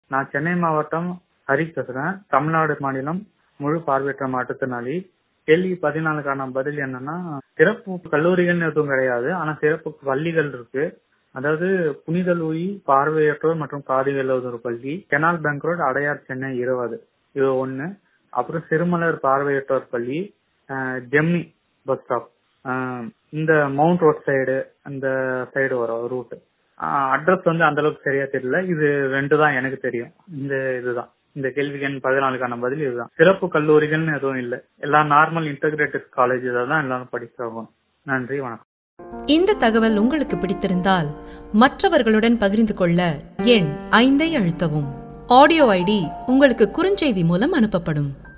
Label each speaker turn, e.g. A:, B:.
A: நான் சென்னை மாவட்டம் ஹரிஷ் பேசுறேன். தமிழ்நாடு மாநிலம், முழு பார்வையற்ற மாற்றுத்திறனாளி. கேள்வி 14க்கான பதில் என்னன்னா, சிறப்பு கல்லூரிகள் எதுவும் கிடையாது, ஆனா சிறப்பு பள்ளிகள் இருக்கு. அதாவது புனித லூயி பார்வையற்றோர் மற்றும் காது கேளாதோர் பள்ளி, canal bank road, Adyar, Chennai 20. இது ஒண்ணு. அப்புறம் சிறுமலர் பார்வையற்றோர் பள்ளி, ஜெம்னி பஸ் ஸ்டாப், இந்த மவுண்ட் ரோட் சைடு, அந்த சைடு வரும் ரூட். அட்ரஸ் அந்த அளவுக்கு சரியா தெரியல. இது 2 தான் எனக்கு தெரியும். இதுதான் இந்த கேள்விக்கு 14க்கான பதில் இதுதான். சிறப்பு கல்லூரிகள்னு எதுவும் இல்லை. எல்லா நார்மல் இன்டகிரேட்டட் காலேஜ் தான் எல்லாரும் படிக்கிறாங்க. நன்றி, வணக்கம்.
B: இந்த தகவல் உங்களுக்கு பிடித்திருந்தால் மற்றவர்களுடன் பகிர்ந்து கொள்ள எண் 5 அழுத்தவும். ஆடியோ ஐடி உங்களுக்கு குறுஞ்செய்தி மூலம் அனுப்பப்படும்.